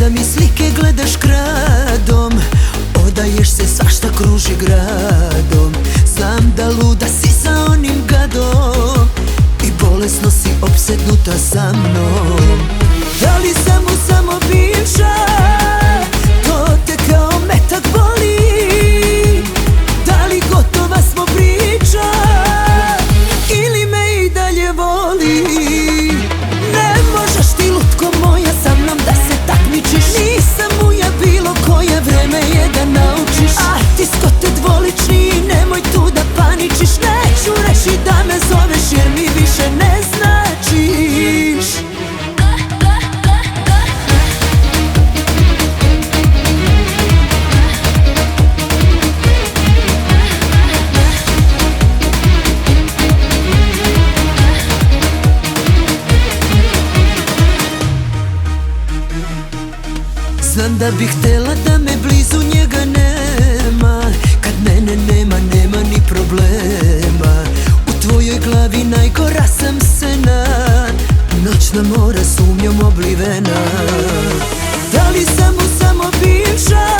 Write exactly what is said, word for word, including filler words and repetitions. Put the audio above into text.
da mi slike gledaš kradom, odaješ se, svašta kruži gradom. Znam da luda si za onim gadom i bolesno si opsednuta sa mnom. Da li sam mu samo bivša, to te kao metak boli? Da li gotova smo priča ili me i dalje voli? Ne možeš ti, lutko moja, sa mnom da se takmičiš. Nisam muja bilo koja, vreme je da naučiš. Artistko te dvolični, nemoj tu da paničiš. Neću reći da me zoveš jer mi više ne značiš. Znam da bih htela da me blizu njega nema. Kad mene nema, nema ni problema. U tvojoj glavi najgora sam scena, noćna mora sumnjom oblivena. Da li sam mu samo bivša,